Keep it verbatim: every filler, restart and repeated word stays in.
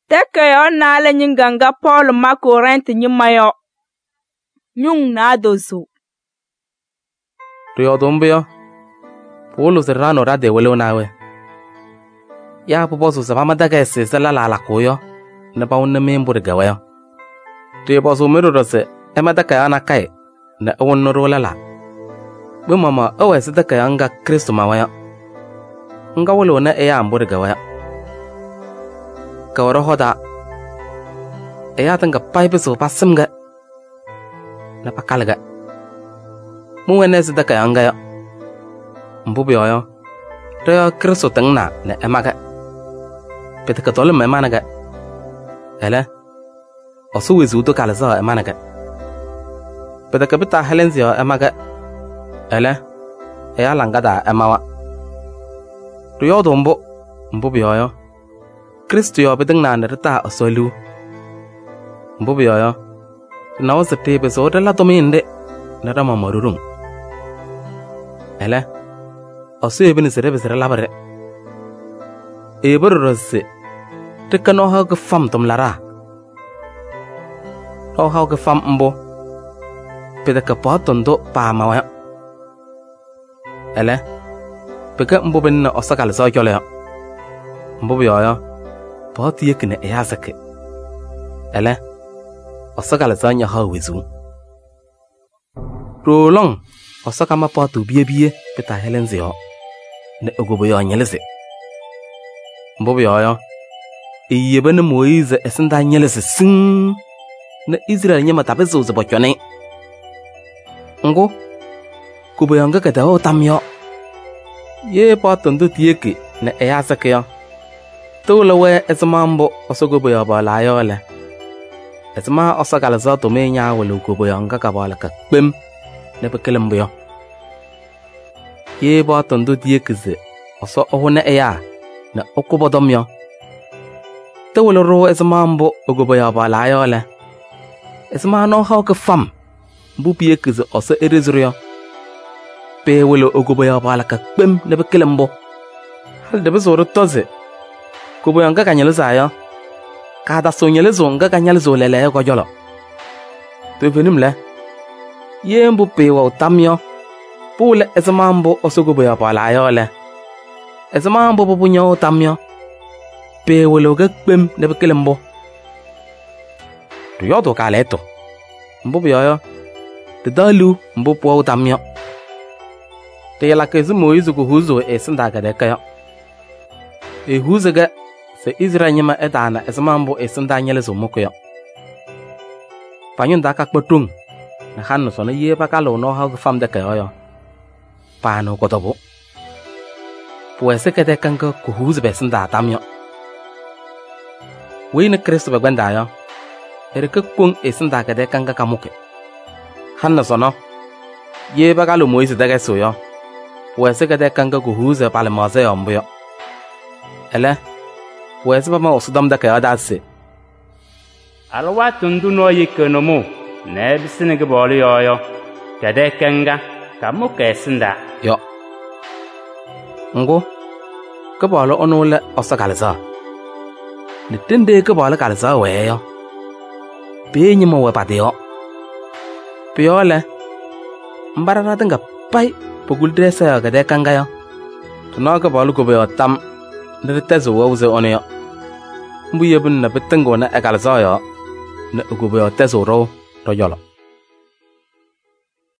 Teke yo na le nyinganga Paul ma Korint nyima yo. Nyung na dozu. Tuyo dumbio. Pulu serrano rade wele nawe. Ya poposu sabama daga se sala la la koyo. Na pa unne membur gawayo. Tuyo posu miru rose. Ema daka ana kai. Na unno rola la. Bu mama owe se daka anga Kristo mawaya. Nga wele na eya ambur gawaya. Kawara hoda. Eya tanga paipe so pasimga. Na pakalga. Muwene se daka anga ya. Mbubi yo. Reo Kristo tengna na emaga. Pete katole memanaga. Ele. Osu wizu to kalasa emanaga. Pete kapita Helensi yo emaga. Ele. Eya langada emawa. Tuyo dombo. Mbubi yo. Kristo yo bedengna nerta osolu. Mbubi yo. Na wasa tebe so dala tominde. Nara mamarurung. Ele. Osu ebini serebe sere labare. Eburu rose. Tika no hau ke fam tom lara. No hau ke fam mbo. Peda ke potondo pa mawa. Ele. Peka mbo benna osakal so kyole. Mbo biyo yo. Poti yekine eyasake. Ele. Osakal so nya hau wizu. Rolong. Osakama potu biye biye peta Helensi yo. Ne ogobo yo nyelese. Mbo yo yo. Iyebe ne Moise esinda nyelese sing. Ne Israel nyema tabezo ze bokyone. Ngo. Kubo yanga kata o tamyo. Ye potondo tieke ne eyasake yo. Tulawe esmambo osogobo yo bala yo le. Esma osakala za to me nya wala kubo yanga ka bala ka kpem. Ne bekelembo yo. Ye potondo tieke oso ohune eya na okubodom yo. Tewolo ro esmambo ogobo ya bala yo le. Esma no hau ke fam. Mbupi kize oso erezuru yo. Pe wolo ogobo ya bala ka kpem ne bekelembo. Hal de bezoro toze. Kubo yanga kanyelo za yo. Kada sonyele zo nga kanyelo zo lele yo kojolo. To venim le. Ye mbupi wa utamyo. Pule esmambo oso gobo ya bala yo le. Esma mbo popo nyo tamyo. Pe wolo ga kpem ne bekelembo. Tu yodo ka leto. Mbo biyo yo. Te dalu mbo po tamyo. Te yala kezi Moise ku huzo e sinda ga deka yo. E huzo ga se Israel nyema edana esma mbo e sinda nyele zo moko yo. Panyun da ka kpotung. Na hanno so na ye pa ka lo no ha fam de ka yo. Pa no ko tobo. Puese que te canca cuhuz besenda tamyo. Wina Kristo bagwanda yo. Ere ke kung esenda que te canca kamuke. Hanna sono. Ye bagalo Moise daga so yo. Puese que te canca cuhuz pale mose ombo yo. Ele. Puese pa ma osudam da ka adase. Alwa tundu no yikonomo. Ne bisine ke boli yo yo. Kade kanga kamuke esenda. Yo. Ngo ke bolo onole osakalza ne tende ke bolo kalza we yo pe nyimo we patio piole mbarara tanga pai pogul dresa ga de kanga yo tuno ke bolo ko be tam ne tezo wo ze onyo mbuye bun na betengo na akalza yo ne ko be tezo ro to yolo.